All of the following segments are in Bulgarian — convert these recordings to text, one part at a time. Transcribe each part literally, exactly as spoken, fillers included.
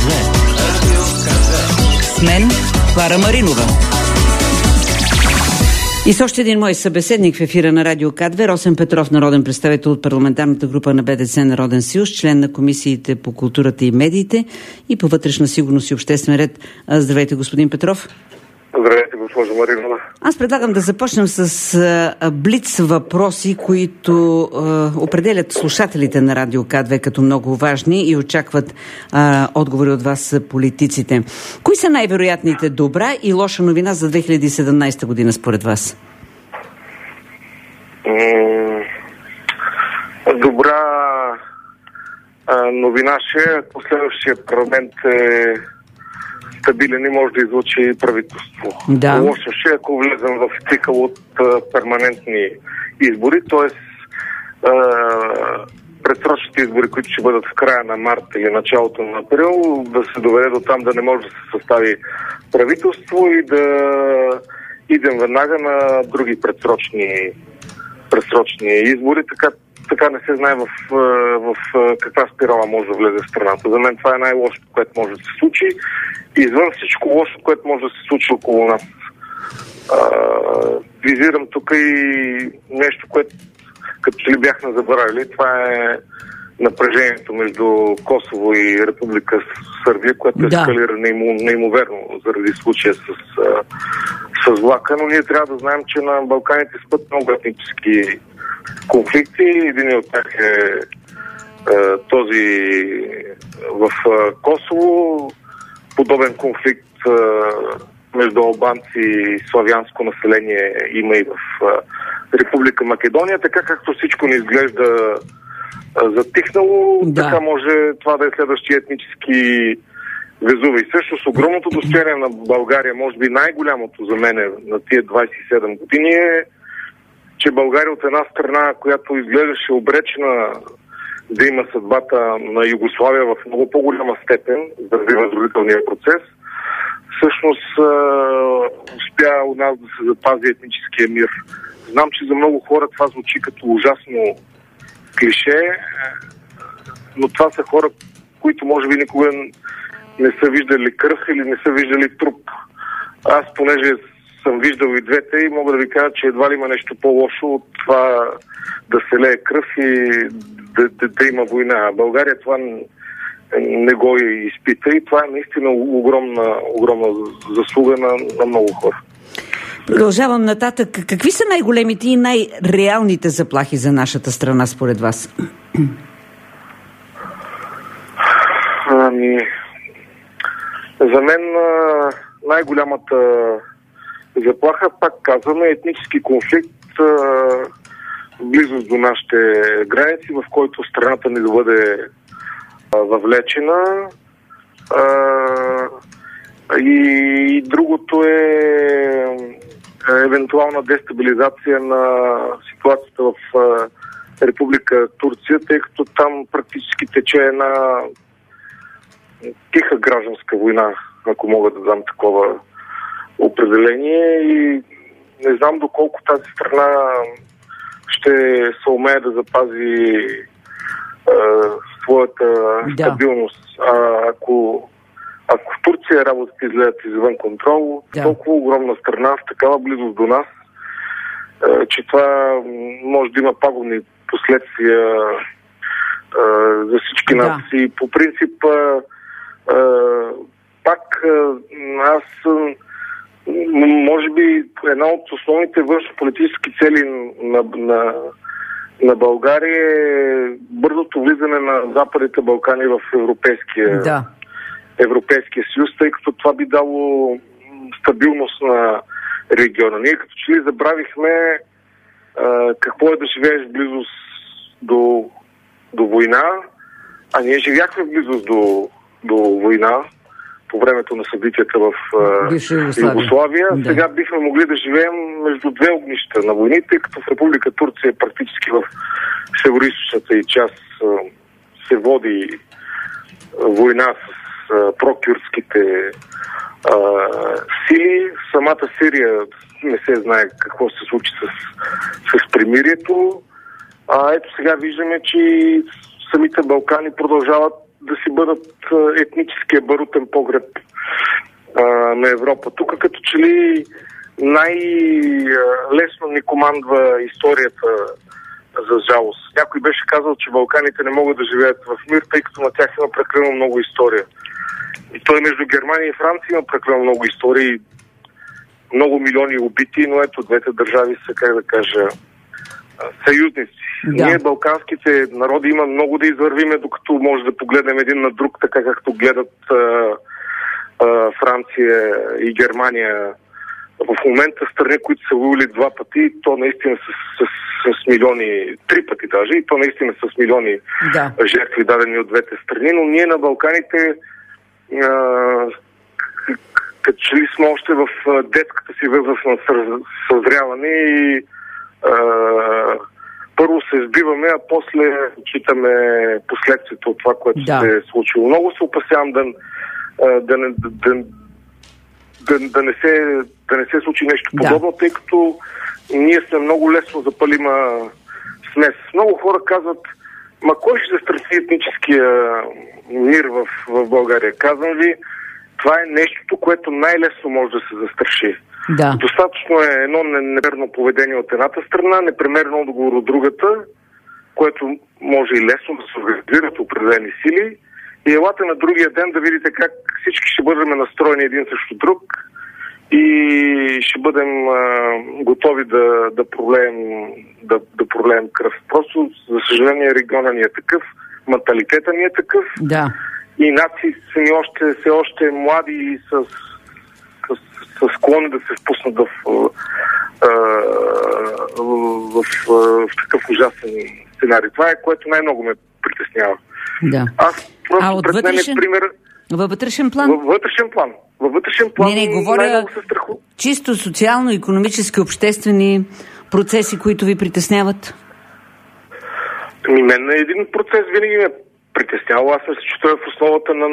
две. Радио К две. С мен Клара Маринова. И с още един мой събеседник в ефира на Радио К две, Росен Петров, народен представител от парламентарната група на Б Д С Народен съюз, член на комисиите по културата и медиите и по вътрешна сигурност и обществен ред. Здравейте, господин Петров. Здравейте, госпожо Маринова. Аз предлагам да започнем с а, блиц въпроси, които а, определят слушателите на Радио К две като много важни и очакват а, отговори от вас политиците. Кои са най-вероятните добра и лоша новина за две хиляди и седемнадесета година според вас? М- добра а, новина ще, ако следващия парламент е стабилен и може да излучи правителство. Да. Лошо ще, ако влезем в цикъл от а, перманентни избори, т.е. предсрочните избори, които ще бъдат в края на март или началото на април, да се доведе до там да не може да се състави правителство и да идем веднага на други предсрочни, предсрочни избори, така така не се знае в, в, в каква спирала може да влезе в страната. За мен това е най-лошото, което може да се случи. И извън всичко лошо, което може да се случи около нас. А, визирам тук и нещо, което като че ли бяхме забравили. Това е напрежението между Косово и Република Сърбия, което да. ескалира неимо, неимоверно заради случая с, с влака. Но ние трябва да знаем, че на Балканите спът много етнически конфликти. Един от тях е, е този в е, Косово. Подобен конфликт е, между албанци и славянско население има и в е, Република Македония. Така както всичко ни изглежда е, затихнало, да. така може това да е следващия етнически Везувий. Също с огромното достояние на България, може би най-голямото за мен на тия двадесет и седем години е, че България от една страна, която изглеждаше обречена да има съдбата на Югославия в много по-голяма степен заради възродителния процес, всъщност успя у нас да се запази етническия мир. Знам, че за много хора това звучи като ужасно клише, но това са хора, които може би никога не са виждали кръв или не са виждали труп. Аз, понеже съм виждал и двете и мога да ви кажа, че едва ли има нещо по-лошо от това да се лее кръв и да, да, да има война. България това не го изпита и това е наистина огромна, огромна заслуга на, на много хора. Продължавам нататък. Какви са най-големите и най-реалните заплахи за нашата страна според вас? Ами, за мен най-голямата заплаха, пак казваме, етнически конфликт в близост до нашите граници, в който страната ни да бъде а, въвлечена. А, и, и другото е евентуална дестабилизация на ситуацията в а, Република Турция, тъй като там практически тече една тиха гражданска война, ако мога да дам такова определение, и не знам доколко тази страна ще се умее да запази е, своята да. стабилност. А, ако, ако в Турция работите изгледат извън контрол, да. толкова огромна страна, в такава близост до нас, е, че това може да има пагубни последствия е, за всички да. нас. И по принцип е, е, пак е, аз може би една от основните външнополитически цели на, на, на България е бързото влизане на Западните Балкани в Европейския, да. Европейския съюз, тъй като това би дало стабилност на региона. Ние като че ли забравихме а, какво е да живееш в близост до, до война, а ние живяхме в близост до, до война по времето на събитията в uh, Югославия. Да. Сега бихме могли да живеем между две огнища на войните, като в Република Турция практически в североизточната и част uh, се води uh, война с uh, прокюрдските uh, сили. В самата Сирия не се знае какво се случи с, с примирието. А ето сега виждаме, че самите Балкани продължават да си бъдат етническия барутен погреб а, на Европа. Тук като че ли най-лесно ни командва историята, за жалост. Някой беше казал, че Балканите не могат да живеят в мир, тъй като на тях има прекалено много история. И той между Германия и Франция има прекалено много истории, много милиони убити, но ето двете държави са, как да кажа, съюзници. Да. Ние, балканските народи, има много да извървиме, докато може да погледнем един на друг, така както гледат а, а, Франция и Германия. В момента страни, които са воювали два пъти, то наистина с, с, с милиони, три пъти даже, и то наистина с милиони да. жертви дадени от двете страни, но ние на Балканите а, като че ли сме още в детската си възраст на съзряване и а, първо се сбиваме, а после читаме последствията от това, което да. се е случило. Много се опасявам да, да, не, да, да, да, не се, да не се случи нещо подобно, да. тъй като ние сме много лесно запалима смес. Много хора казват, ма кой ще застраши етническия мир в, в България? Казвам ви, това е нещото, което най-лесно може да се застраши. Да. Достатъчно е едно неверно поведение от едната страна, непремерен отговор от другата, което може и лесно да се организират определени сили. И елате на другия ден да видите как всички ще бъдем настроени един срещу друг и ще бъдем а, готови да, да, пролеем, да, да пролеем кръв. Просто, за съжаление, региона ни е такъв, менталитета ни е такъв. Да. И нации са ни още, все още млади и с, с, с склони да се впуснат в, в, в, в, в такъв ужасен сценарий. Това е, което най-много ме притеснява. Да. Аз просто а от вътрешен, пример... във вътрешен план? Във вътрешен план. Във вътрешен план не, не, говоря чисто социално, икономически, обществени процеси, които ви притесняват? Ми, мен един процес винаги ме притесняло. Аз мисля, че той е в основата на,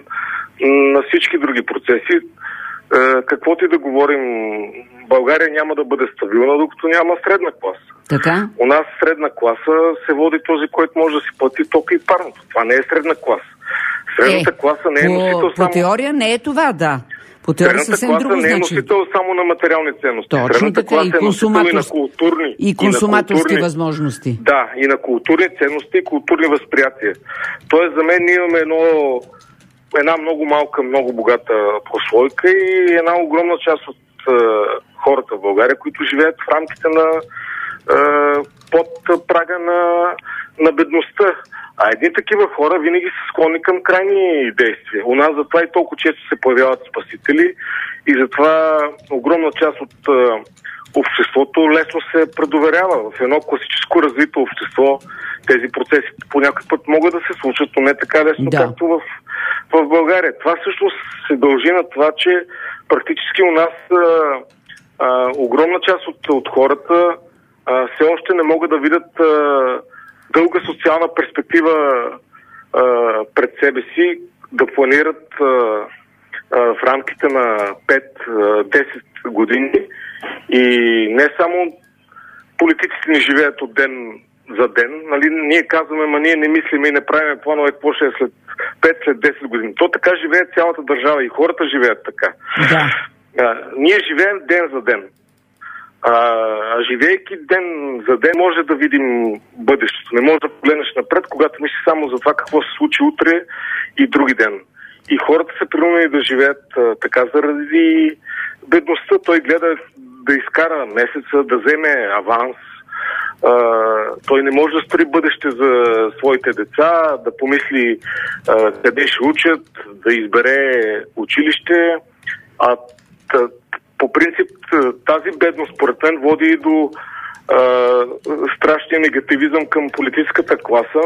на всички други процеси. Е, каквото и да говорим, България няма да бъде стабилна, докато няма средна класа. Така? У нас средна класа се води този, който може да си плати тока и парното. Това не е средна класа. Средната е, класа не е носител по, само... По теория не е това, да. По теория съвсем друго значи. Средната класа не е носител само на материални ценности. Точно средната така, и, консуматор... и на културни, и консуматорски и на културни... възможности. Да, и на културни ценности и културни възприятия. Тоест за мен ние имаме едно... една много малка, много богата прослойка и една огромна част от е, хората в България, които живеят в рамките на е, под прага на, на бедността. А едни такива хора винаги са склонни към крайни действия. У нас затова и толкова често се появяват спасители и затова огромна част от е, обществото лесно се предоверява. В едно класическо развито общество тези процеси по някой път могат да се случат, но не така лесно, да. както в, в България. Това всъщност се дължи на това, че практически у нас а, а, огромна част от, от хората а, все още не могат да видят а, дълга социална перспектива а, пред себе си, да планират а, а, в рамките на пет-десет години. И не само политиците не живеят от ден за ден. Нали? Ние казваме, ма ние не мислиме и не правиме планове какво ще е след пет, след десет години. То така живее цялата държава и хората живеят така. Да. А, ние живеем ден за ден. А, а живейки ден за ден, може да видим бъдещето. Не може да погледнеш напред, когато мислиш само за това какво се случи утре и други ден. И хората са принудени да живеят а, така заради бедността. Той гледа да изкара месеца, да вземе аванс. Uh, той не може да строи бъдеще за своите деца, да помисли uh, къде ще учат, да избере училище. А тъ, по принцип тази бедност, според мен, води и до uh, страшния негативизъм към политическата класа.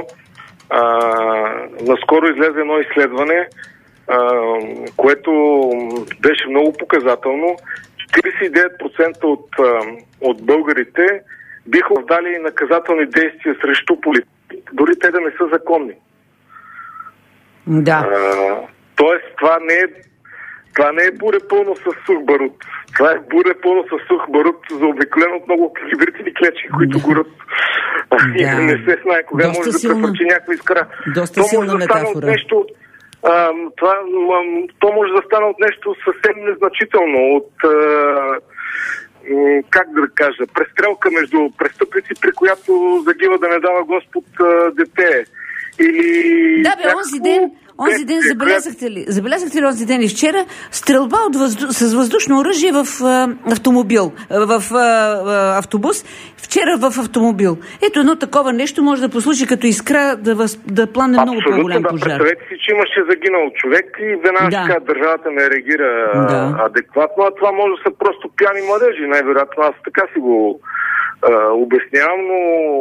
Uh, наскоро излезе едно изследване, uh, което беше много показателно. четиридесет и девет процента от, uh, от българите биха вдали наказателни действия срещу политики, дори те да не са законни. Да. А, тоест, това не е това не е буре пълно с сух барут. Това е буре пълно с сух барут, заобиколено от много хибридни клечки, които горят И да не се знае кога Доста може силна... да препърчи някаква искра. Доста то силна може да стане от нещо, а, това, а, то може да стане от нещо съвсем незначително, от а, как да кажа, престрелка между престъпници, при която загива, да не дава Господ, а, дете. Или... Да, бе, онзи ден, онзи ден забелязахте ли, забелязахте ли онзи ден и вчера стрелба от възду... с въздушно оръжие в а, автомобил, в а, а, автобус, вчера в автомобил. Ето едно такова нещо може да послужи като искра да, въз... да плане много по-голям да, пожар. Представете си, че имаше загинал човек и веднага да. така държавата не реагира да. адекватно, а това може да са просто пияни младежи, най-вероятно. Аз така си го а, обяснявам, но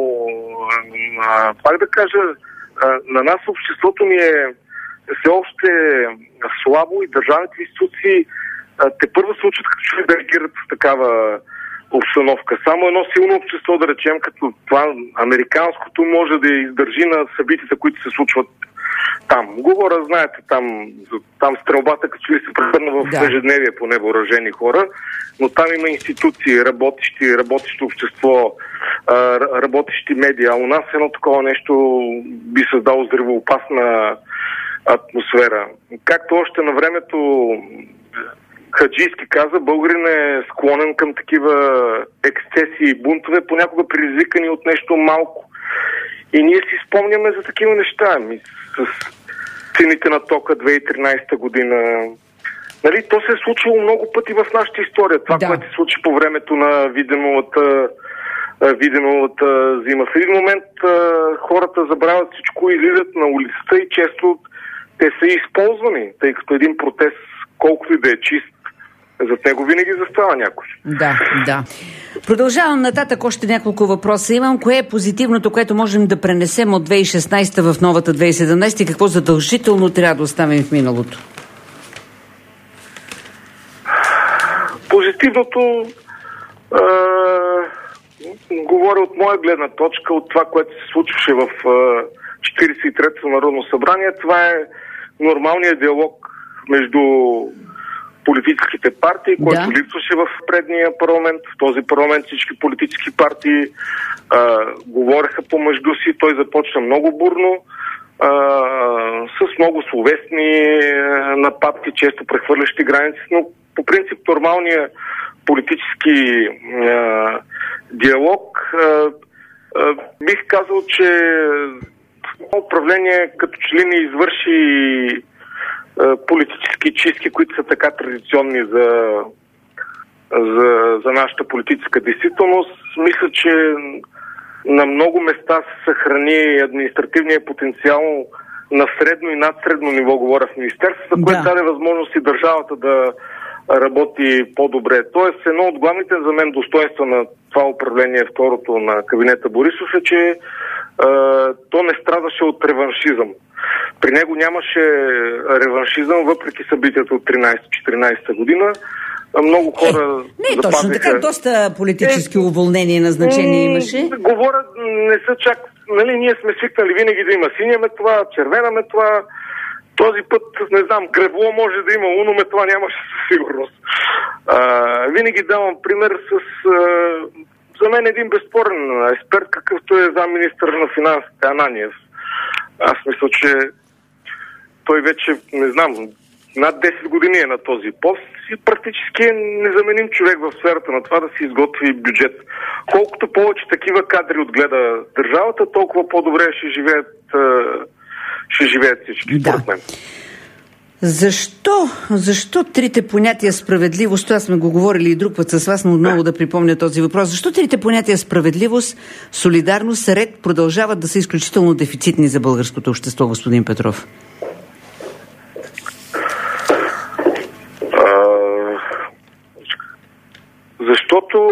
а, пак да кажа, на нас обществото ни е все още слабо и държавните институции те първо се учат като че да реагират в такава обстановка. Само едно силно общество, да речем, като това американското, може да издържи на събитията, които се случват там. Говоря, знаете, там, там стрелбата като ли се превърна в да. ежедневие по невъоръжени хора, но там има институции, работещи, работещо общество, работещи медии. А у нас едно такова нещо би създало взривоопасна атмосфера. Както още на времето Хаджийски каза, българин е склонен към такива ексцесии и бунтове, понякога предизвикани от нещо малко. И ние си спомняме за такива неща. С цените на тока две хиляди и тринадесета година. Нали, то се е случвало много пъти в нашата история. Това, да. което се случи по времето на Виденовата, Виденовата зима. В един момент хората забравят всичко, излизат на улицата и често те са използвани, тъй като един протест, колкото и да е чист, за него винаги застава някой. Да, да. Продължавам нататък, още няколко въпроса имам. Кое е позитивното, което можем да пренесем от две хиляди и шестнадесета в новата две хиляди и седемнадесета и какво задължително трябва да оставим в миналото? Позитивното а, говоря от моя гледна точка, от това, което се случваше в а, четиридесет и третото Народно събрание. Това е нормалният диалог между политическите партии, който да. липсваше в предния парламент. В този парламент всички политически партии а, говореха помежду си. Той започна много бурно, а, с много словесни а, нападки, често прехвърлящи граници, но по принцип нормалният политически а, диалог. А, а, бих казал, че управление като че ли не извърши политически чистки, които са така традиционни за, за, за нашата политическа действителност. Мисля, че на много места се съхрани административния потенциал на средно и надсредно ниво, говоря в министерството, да. което даде възможност и държавата да работи по-добре. Тоест, едно от главните за мен достоинства на това управление, второто на кабинета Борисов, е, че е, то не страдаше от реваншизъм. При него нямаше реваншизъм, въпреки събитията от тринадесета-четиринадесета година. Много хора... Е, не, точно така, доста политически е, уволнения и назначения имаше. Говоря, не са чак... Нали, ние сме свикнали винаги да има синя метла, червена метла. Този път, не знам, гребло може да има, уно метла нямаше със сигурност. А, винаги давам пример с... А, за мен един безспорен експерт, какъвто е замминистър на финансите Ананиев. Аз мисля, че той вече, не знам, над десет години е на този пост и практически е незаменим човек в сферата на това да си изготви бюджет. Колкото повече такива кадри отгледа държавата, толкова по-добре ще живеят, ще живеят всички, да. според мен. Защо, защо трите понятия справедливост, това сме го говорили и друг път с вас, но отново да припомня този въпрос, защо трите понятия справедливост, солидарност, ред продължават да са изключително дефицитни за българското общество, господин Петров? А, защото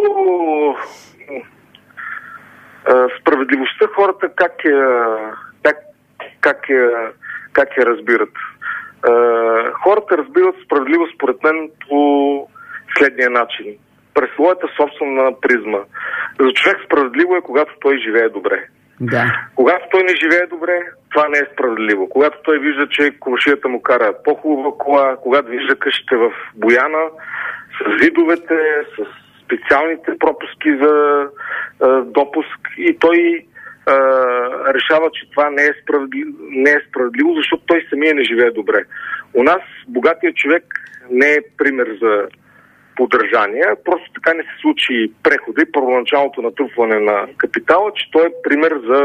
а, справедливостта хората как я, как, как я, как я разбират? Uh, хората разбират справедливост, според мен, по следния начин. През своята собствена призма. За човек справедливо е, когато той живее добре. Да. Когато той не живее добре, това не е справедливо. Когато той вижда, че комшията му кара по-хубава кола, когато вижда къщите в Бояна, с видовете, с специалните пропуски за uh, допуск и той а, решава, че това не е, справедливо, не е справедливо, защото той самия не живее добре. У нас богатият човек не е пример за поддържание, просто така не се случи прехода и първоначалното натрупване на капитала, че той е пример за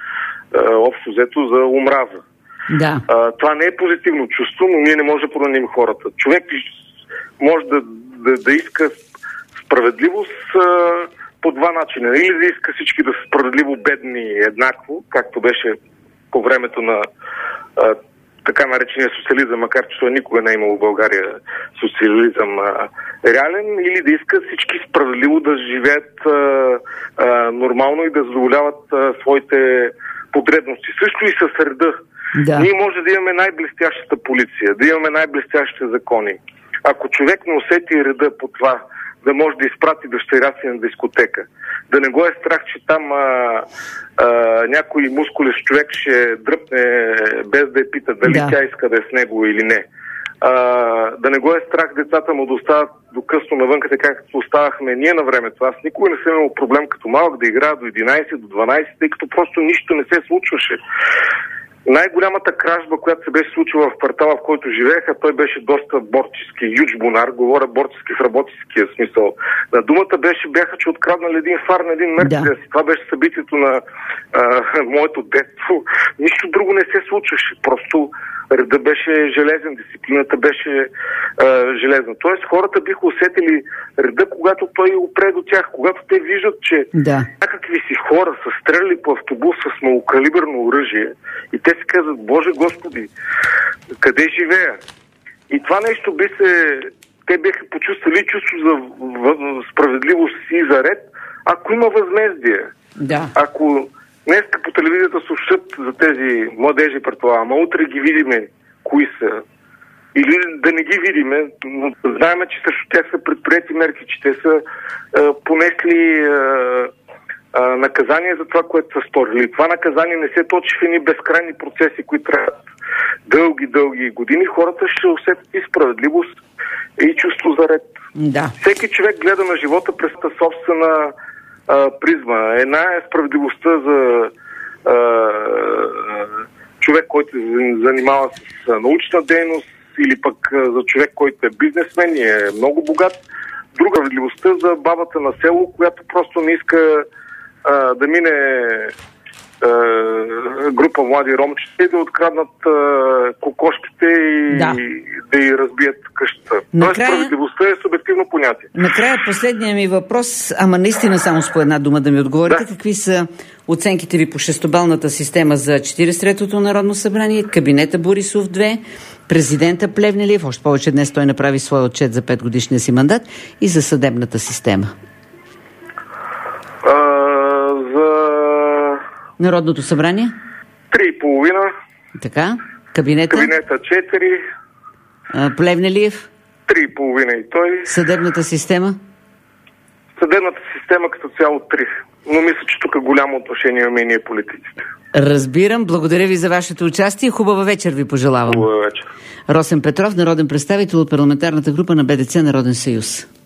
а, общо взето за омраза. Да. А, това не е позитивно чувство, но ние не можем да променим хората. Човек може да, да, да иска справедливост а, по два начина. Или да иска всички да са справедливо бедни еднакво, както беше по времето на а, така наречения социализъм, макар че той никога не е имал в България социализъм а, реален, или да иска всички справедливо да живеят а, а, нормално и да задоволяват а, своите потребности. Също и със реда. Да. Ние може да имаме най-блестящата полиция, да имаме най-блестящите закони. Ако човек не усети реда по това, да може да изпрати дъщеря си на дискотека, да не го е страх, че там а, а, някой мускулест човек ще дръпне без да я пита дали да. Тя иска да е с него или не. А, да не го е страх децата му да остават до късно навънка, така както оставахме ние на времето. Аз никога не съм имал проблем като малък да играя до единайсет, до дванайсет, тъй като просто нищо не се случваше. Най-голямата кражба, която се беше случила в квартала, в който живееха, той беше доста борчески, юдж бунар, говоря борчески в работническия смисъл. На думата беше, бяха, че откраднали един фар на един Мерцедес. Да. Това беше събитието на а, моето детство. Нищо друго не се случваше. Просто реда беше железен, дисциплината беше а, железна. Тоест хората биха усетили реда, когато той опре до тях, когато те виждат, че да. Някакви си хора са стреляли по автобус с малокалиберно оръжие и те си казват, Боже Господи, къде живея? И това нещо би се... Те биха почувствали чувство за справедливост и за ред, ако има възмездие. Да. Ако днеска по телевизията съобщат за тези младежи, предполагам, а утре ги видиме кои са. Или да не ги видиме, но знаем, че срещу тях са предприяти мерки, че те са а, понесли а, а, наказание за това, което са сторили. Това наказание не се точи в едни безкрайни процеси, които трябват дълги, дълги години. Хората ще усетят и справедливост и чувство за ред. Да. Всеки човек гледа на живота през собствена а, призма. Една е справедливостта за а, човек, който се занимава с научна дейност, или пък за човек, който е бизнесмен и е много богат. Друга справедливостта за бабата на село, която просто не иска а, да мине а, група млади ромчета и да откраднат а, кокошките и да, да й разбият къщата. Накрая... Тоест справедливостта е субективно понятие. Накрая последния ми въпрос, ама наистина само с по една дума да ми отговорите. Да. Какви са оценките ви по шестобалната система за четиридесет и третото Народно събрание, кабинета Борисов две, президента Плевнелиев, още повече днес той направи своя отчет за петгодишния си мандат, и за съдебната система? А, за... Народното събрание? Три и половина. Така. Кабинета? Кабинета четири. А, Плевнелиев? Три и половина и той. Съдебната система? Съдебната система като цяло три. Но мисля, че тук голямо отношение имаме и ние политиците. Разбирам. Благодаря ви за вашето участие. Хубава вечер ви пожелавам. Хубава вечер. Росен Петров, народен представител от парламентарната група на БДЦ Народен съюз.